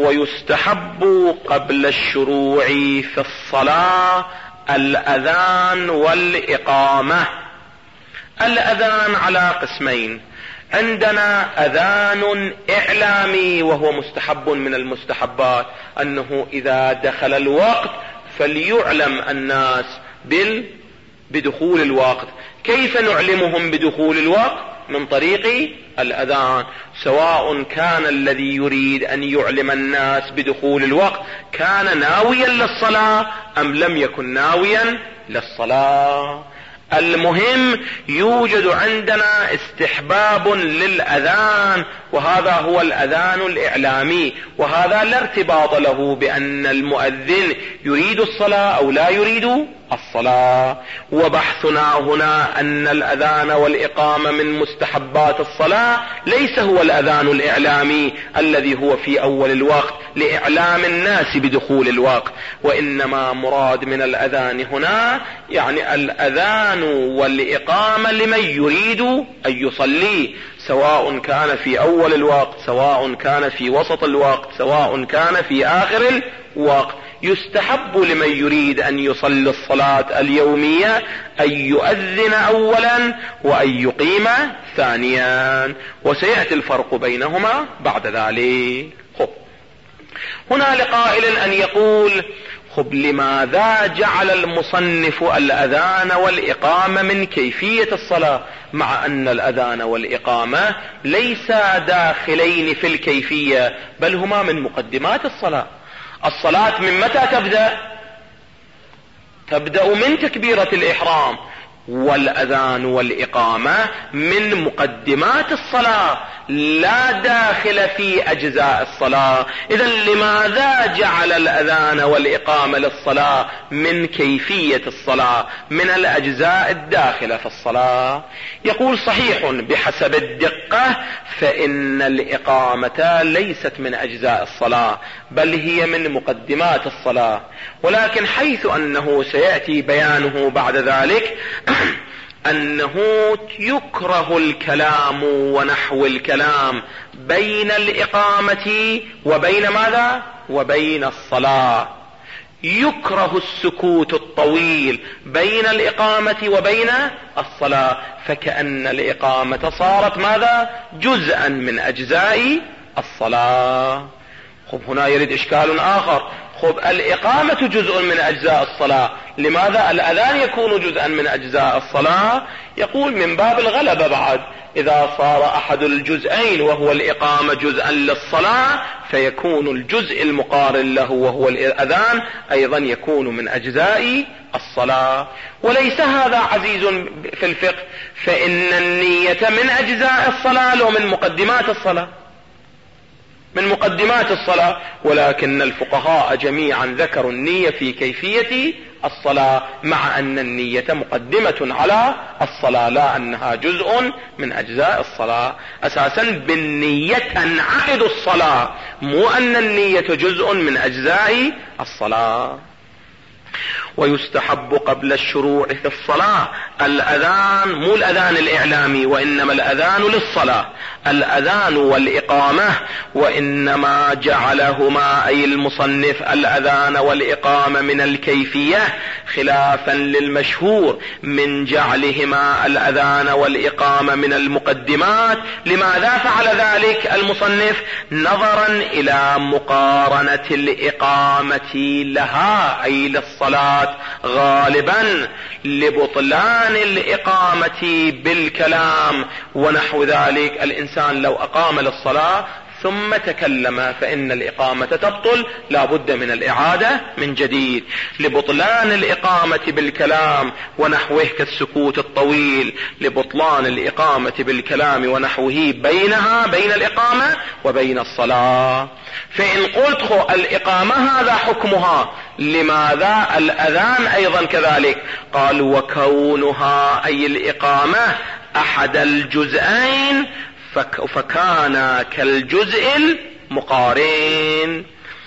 ويستحب قبل الشروع في الصلاة الأذان والإقامة. الأذان على قسمين: عندنا أذان إعلامي وهو مستحب من المستحبات، أنه إذا دخل الوقت فليعلم الناس بدخول الوقت. كيف نعلمهم بدخول الوقت؟ من طريق الأذان، سواء كان الذي يريد أن يعلم الناس بدخول الوقت كان ناويا للصلاة أم لم يكن ناويا للصلاة. المهم يوجد عندنا استحباب للأذان، وهذا هو الأذان الإعلامي، وهذا لا ارتباط له بأن المؤذن يريد الصلاة أو لا يريد الصلاة. وبحثنا هنا أن الأذان والإقامة من مستحبات الصلاة ليس هو الأذان الإعلامي الذي هو في أول الوقت لإعلام الناس بدخول الوقت، وإنما مراد من الأذان هنا يعني الأذان والإقامة لمن يريد أن يصلي، سواء كان في أول الوقت، سواء كان في وسط الوقت، سواء كان في آخر الوقت. يستحب لمن يريد أن يصلي الصلاة اليومية أن يؤذن أولا وأن يقيم ثانيا، وسيأتي الفرق بينهما بعد ذلك. هنا لقائل أن يقول: لماذا جعل المصنف الأذان والإقامة من كيفية الصلاة، مع أن الأذان والإقامة ليسا داخلين في الكيفية بل هما من مقدمات الصلاة؟ الصلاة من متى تبدأ من تكبيرة الإحرام، والأذان والإقامة من مقدمات الصلاة لا داخل في أجزاء الصلاة. إذن لماذا جعل الأذان والإقامة للصلاة من كيفية الصلاة، من الأجزاء الداخلة في الصلاة؟ يقول: صحيح بحسب الدقة فإن الإقامة ليست من أجزاء الصلاة بل هي من مقدمات الصلاة، ولكن حيث أنه سيأتي بيانه بعد ذلك أنه يكره الكلام ونحو الكلام بين الإقامة وبين ماذا؟ وبين الصلاة. يكره السكوت الطويل بين الإقامة وبين الصلاة، فكأن الإقامة صارت ماذا؟ جزءا من أجزاء الصلاة. هنا يريد إشكال آخر. الإقامة جزء من أجزاء الصلاة، لماذا الأذان يكون جزءا من أجزاء الصلاة؟ يقول: من باب الغلبة بعد، إذا صار أحد الجزئين وهو الإقامة جزءا للصلاة فيكون الجزء المقارن له وهو الأذان أيضا يكون من أجزاء الصلاة. وليس هذا عزيز في الفقه، فإن النية من أجزاء الصلاة لو من مقدمات الصلاة، من مقدمات الصلاة، ولكن الفقهاء جميعا ذكروا النية في كيفية الصلاة، مع أن النية مقدمة على الصلاة لا أنها جزء من أجزاء الصلاة. أساسا بالنية تنعقد الصلاة، مو أن النية جزء من أجزاء الصلاة. ويستحب قبل الشروع في الصلاة الأذان، مو الأذان الإعلامي وإنما الأذان للصلاة، الأذان والإقامة، وإنما جعلهما أي المصنف الأذان والإقامة من الكيفية خلافا للمشهور من جعلهما الأذان والإقامة من المقدمات. لماذا فعل ذلك المصنف؟ نظرا إلى مقارنة الإقامة لها أي للصلاة غالبا لبطلان الإقامة بالكلام ونحو ذلك. الإنسان لو أقام للصلاة ثم تكلم فإن الإقامة تبطل، لا بد من الإعادة من جديد. لبطلان الإقامة بالكلام ونحوه كالسكوت الطويل، لبطلان الإقامة بالكلام ونحوه بينها بين الإقامة وبين الصلاة. فإن قلت الإقامة هذا حكمها لماذا الأذان أيضا كذلك؟ قال وكونها أي الإقامة أحد الجزئين فكان كالجزء المقارن.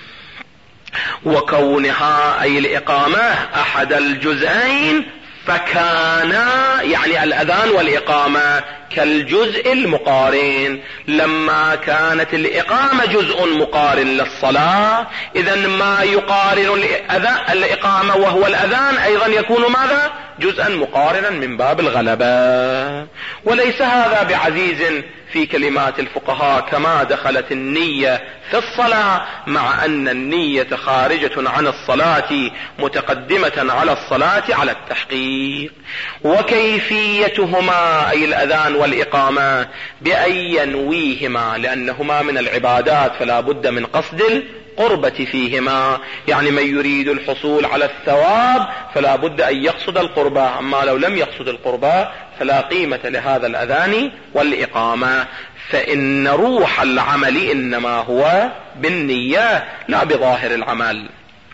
وكونها أي الإقامة أحد الجزئين فكان يعني الأذان والإقامة كالجزء المقارن. لما كانت الإقامة جزء مقارن للصلاة إذن ما يقارن الإقامة وهو الأذان أيضا يكون ماذا؟ جزءا مقارنا من باب الغلبة. وليس هذا بعزيز في كلمات الفقهاء كما دخلت النية في الصلاة، مع أن النية خارجة عن الصلاة متقدمة على الصلاة على التحقيق. وكيفيتهما أي الأذان والإقامة بأن ينويهما، لأنهما من العبادات فلا بد من قصد القربة فيهما. يعني من يريد الحصول على الثواب فلا بد أن يقصد القربة، أما لو لم يقصد القربة فلا قيمة لهذا الأذان والإقامة. فإن روح العمل إنما هو بالنية لا بظاهر العمل.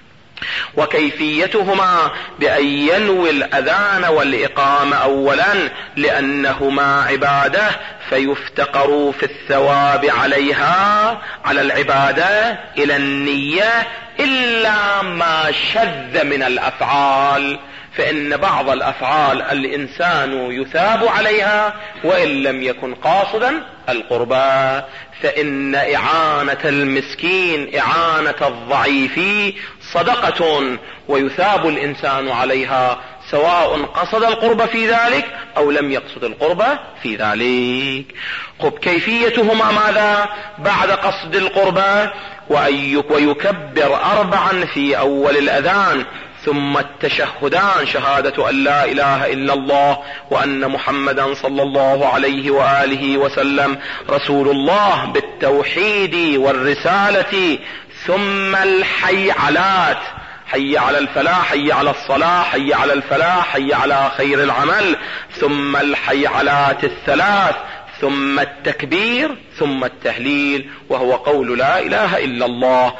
وكيفيتهما بأن ينوي الأذان والإقامة أولا لأنهما عبادة فيفتقر في الثواب عليها على العبادة إلى النية إلا ما شذ من الأفعال، فإن بعض الأفعال الإنسان يثاب عليها وإن لم يكن قاصدا القربى. فإن إعانة المسكين إعانة الضعيف صدقة ويثاب الإنسان عليها سواء قصد القربة في ذلك أو لم يقصد القربة في ذلك. كيفيتهما ماذا؟ بعد قصد القربة ويكبر 4 في أول الأذان، ثم التشهدان شهادة أن لا إله إلا الله وأن محمدا صلى الله عليه وآله وسلم رسول الله بالتوحيد والرسالة، ثم الحيعلات، حي على الفلاح، حي على الصلاة، حي على الفلاح، حي على خير العمل، ثم الحيعلات 3، ثم التكبير، ثم التهليل وهو قول لا إله إلا الله.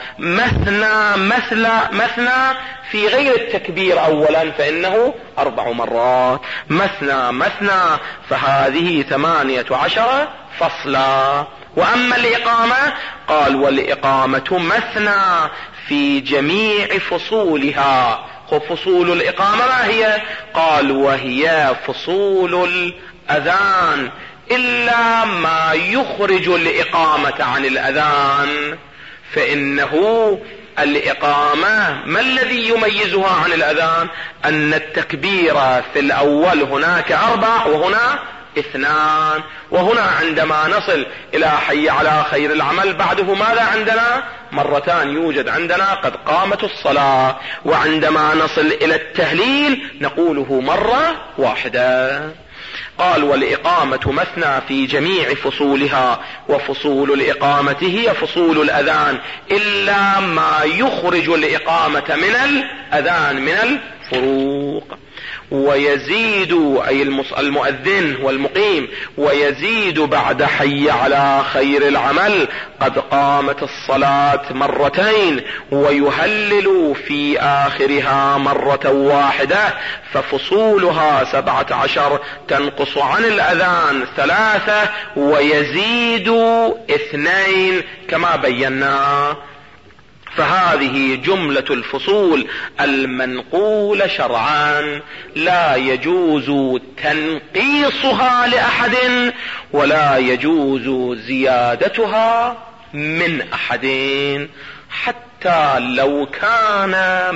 مثنى في غير التكبير أولا فإنه 4 مرات، مثنى فهذه 18 فصلا. وأما الإقامة قال والإقامة مثنى في جميع فصولها. فصول الإقامة ما هي؟ قال وهي فصول الأذان إلا ما يخرج الإقامة عن الأذان. فإنه الإقامة ما الذي يميزها عن الأذان؟ أن التكبير في الأول هناك 4 وهنا 2، وهنا عندما نصل إلى حي على خير العمل بعده ماذا عندنا؟ 2 يوجد عندنا قد قامت الصلاة. وعندما نصل إلى التهليل نقوله 1. قال والإقامة مثنى في جميع فصولها، وفصول الإقامة هي فصول الأذان إلا ما يخرج الإقامة من الأذان من الفروق. ويزيد أي المؤذن والمقيم ويزيد بعد حي على خير العمل قد قامت الصلاة 2 ويهلل في آخرها 1 ففصولها 17 تنقص عن الأذان 3 ويزيد 2 كما بينا. فهذه جملة الفصول المنقولة شرعا، لا يجوز تنقيصها لأحد ولا يجوز زيادتها من أحد، حتى لو كان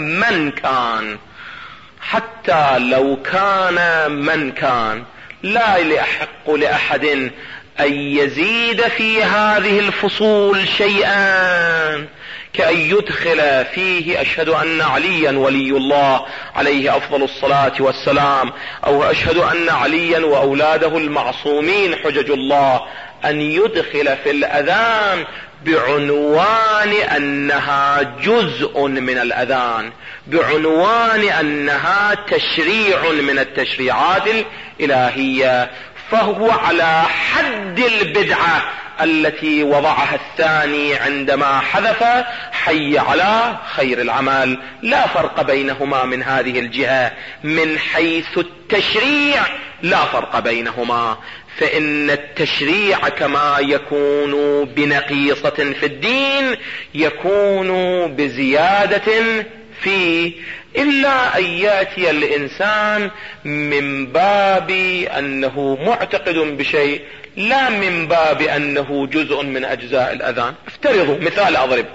من كان لا يحق لأحد أن يزيد في هذه الفصول شيئا، كأن يدخل فيه أشهد أن عليا ولي الله عليه أفضل الصلاة والسلام، أو أشهد أن عليا وأولاده المعصومين حجج الله، أن يدخل في الأذان بعنوان أنها جزء من الأذان، بعنوان أنها تشريع من التشريعات الإلهية، فهو على حد البدعة التي وضعها الثاني عندما حذف حي على خير العمل. لا فرق بينهما من هذه الجهة. من حيث التشريع لا فرق بينهما، فإن التشريع كما يكون بنقيصة في الدين يكون بزيادة فيه، إلا أن يأتي الإنسان من باب أنه معتقد بشيء، لا من باب أنه جزء من أجزاء الأذان. افترضوا مثال أضرب،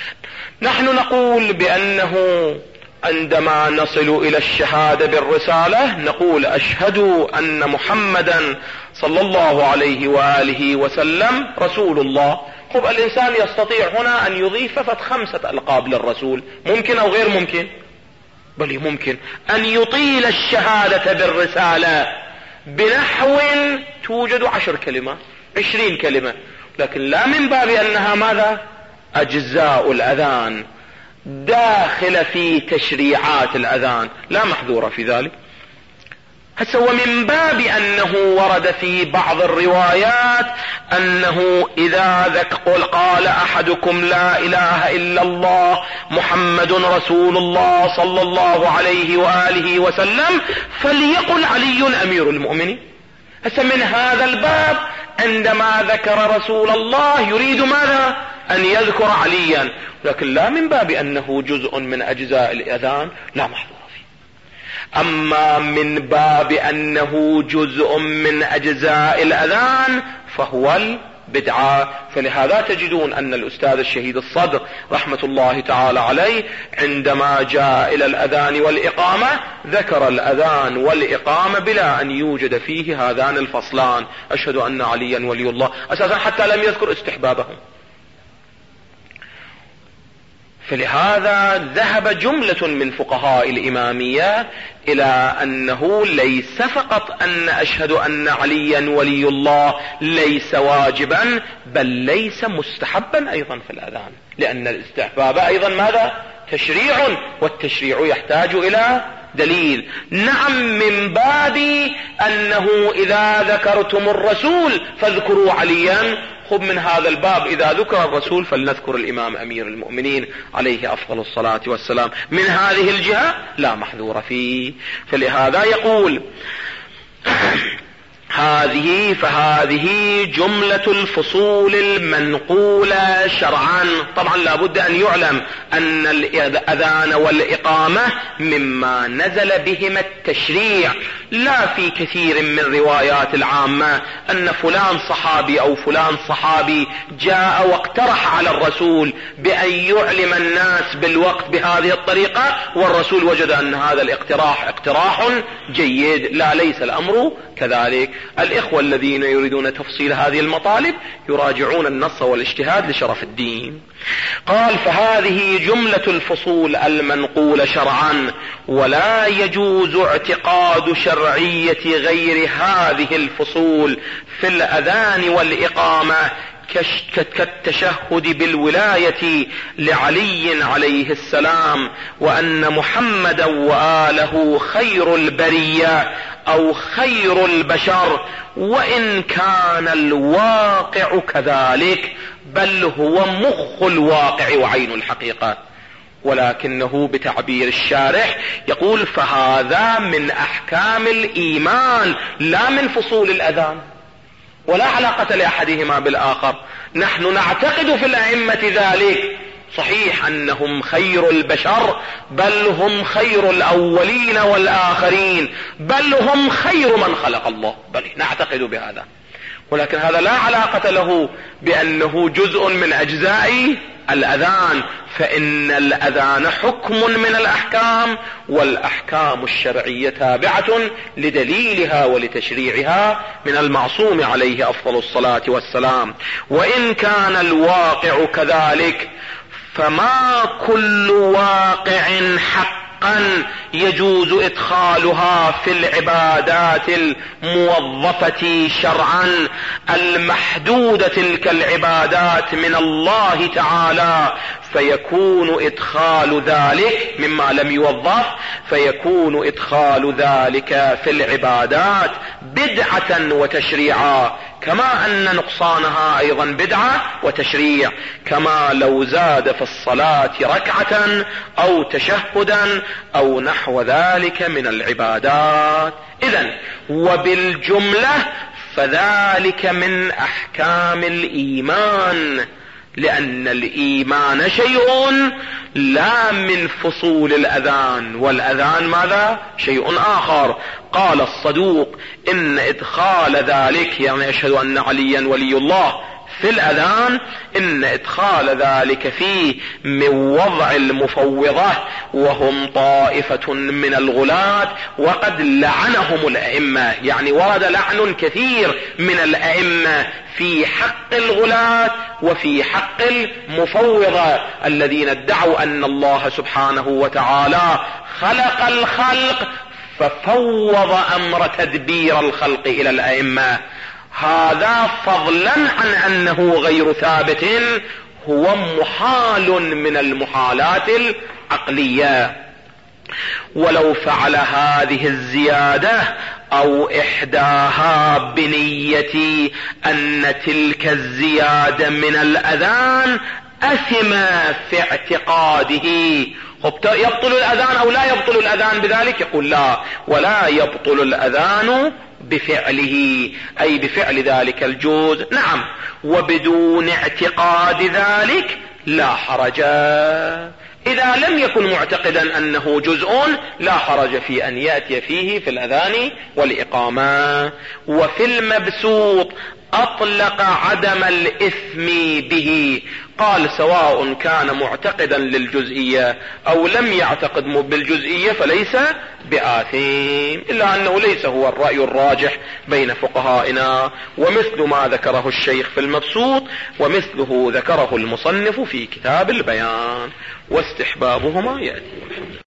نحن نقول بأنه عندما نصل إلى الشهادة بالرسالة نقول أشهد أن محمدا صلى الله عليه وآله وسلم رسول الله. خب الإنسان يستطيع هنا أن يضيف 5 ألقاب للرسول، ممكن أو غير ممكن؟ بل ممكن أن يطيل الشهادة بالرسالة بنحو توجد 10 كلمات 20 كلمة، لكن لا من باب أنها ماذا؟ أجزاء الأذان داخل في تشريعات الأذان، لا محذور في ذلك. هسه ومن باب أنه ورد في بعض الروايات أنه إذا قال أحدكم لا إله إلا الله محمد رسول الله صلى الله عليه وآله وسلم فليقل علي أمير المؤمنين. هسه من هذا الباب عندما ذكر رسول الله يريد ماذا؟ أن يذكر عليا، لكن لا من باب أنه جزء من أجزاء الأذان، لا محذور فيه. أما من باب أنه جزء من أجزاء الأذان فهو البدعة. فلهذا تجدون أن الأستاذ الشهيد الصدر رحمة الله تعالى عليه عندما جاء إلى الأذان والإقامة ذكر الأذان والإقامة بلا أن يوجد فيه هذان الفصلان، أشهد أن عليا ولي الله، أساسا حتى لم يذكر استحبابهم. فلهذا ذهب جملة من فقهاء الإمامية إلى أنه ليس فقط أن أشهد أن عليا ولي الله ليس واجبا، بل ليس مستحبا أيضا في الأذان، لأن الاستحباب أيضا ماذا؟ تشريع، والتشريع يحتاج إلى دليل. نعم من باب أنه إذا ذكرتم الرسول فاذكروا عليا، خب من هذا الباب إذا ذكر الرسول فلنذكر الإمام أمير المؤمنين عليه أفضل الصلاة والسلام. من هذه الجهة لا محذور فيه. فلهذا يقول فهذه جملة الفصول المنقولة شرعا. طبعا لا بد أن يعلم أن الأذان والإقامة مما نزل بهما التشريع، لا في كثير من روايات العامة أن فلان صحابي أو فلان صحابي جاء واقترح على الرسول بأن يعلم الناس بالوقت بهذه الطريقة والرسول وجد أن هذا اقتراح جيد. لا، ليس الأمر كذلك. الإخوة الذين يريدون تفصيل هذه المطالب يراجعون النص والاجتهاد لشرف الدين. قال فهذه جملة الفصول المنقولة شرعا، ولا يجوز اعتقاد شرعية غير هذه الفصول في الأذان والإقامة كالتشهد بالولاية لعلي عليه السلام، وأن محمدا وآله خير البرية أو خير البشر، وإن كان الواقع كذلك، بل هو مخ الواقع وعين الحقيقة. ولكنه بتعبير الشارح يقول فهذا من أحكام الإيمان لا من فصول الأذان، ولا علاقة لأحدهما بالآخر. نحن نعتقد في الأئمة ذلك، صحيح أنهم خير البشر، بل هم خير الأولين والآخرين، بل هم خير من خلق الله، بل نعتقد بهذا، ولكن هذا لا علاقة له بأنه جزء من أجزاء الأذان، فإن الأذان حكم من الأحكام، والأحكام الشرعية تابعة لدليلها ولتشريعها من المعصوم عليه أفضل الصلاة والسلام. وإن كان الواقع كذلك فما كل واقع حقا يجوز إدخالها في العبادات الموظفة شرعا المحدودة تلك العبادات من الله تعالى، فيكون إدخال ذلك مما لم يوظف، فيكون إدخال ذلك في العبادات بدعة وتشريعا، كما أن نقصانها أيضا بدعة وتشريع، كما لو زاد في الصلاة ركعة أو تشهدا أو نحو ذلك من العبادات. إذن وبالجملة فذلك من أحكام الإيمان، لأن الإيمان شيء لا من فصول الأذان، والأذان ماذا؟ شيء آخر. قال الصدوق إن إدخال ذلك، يعني أشهد أن عليا ولي الله، في الأذان إن إدخال ذلك فيه من وضع المفوضة، وهم طائفة من الغلاة وقد لعنهم الأئمة، يعني ورد لعن كثير من الأئمة في حق الغلاة وفي حق المفوضة الذين ادعوا أن الله سبحانه وتعالى خلق الخلق ففوض أمر تدبير الخلق إلى الأئمة. هذا فضلا عن أنه غير ثابت، هو محال من المحالات العقلية. ولو فعل هذه الزيادة أو إحداها بنية أن تلك الزيادة من الأذان أثم في اعتقاده. يبطل الأذان أو لا يبطل الأذان بذلك؟ يقول لا، ولا يبطل الأذان بفعله، أي بفعل ذلك الجزء. نعم، وبدون اعتقاد ذلك لا حرج. إذا لم يكن معتقدا أنه جزء لا حرج في أن يأتي فيه في الأذان والإقامة. وفي المبسوط أطلق عدم الإثم به، قال سواء كان معتقدا للجزئية أو لم يعتقد بالجزئية فليس بآثم، إلا أنه ليس هو الرأي الراجح بين فقهائنا، ومثل ما ذكره الشيخ في المبسوط ومثله ذكره المصنف في كتاب البيان، واستحبابهما يأتي.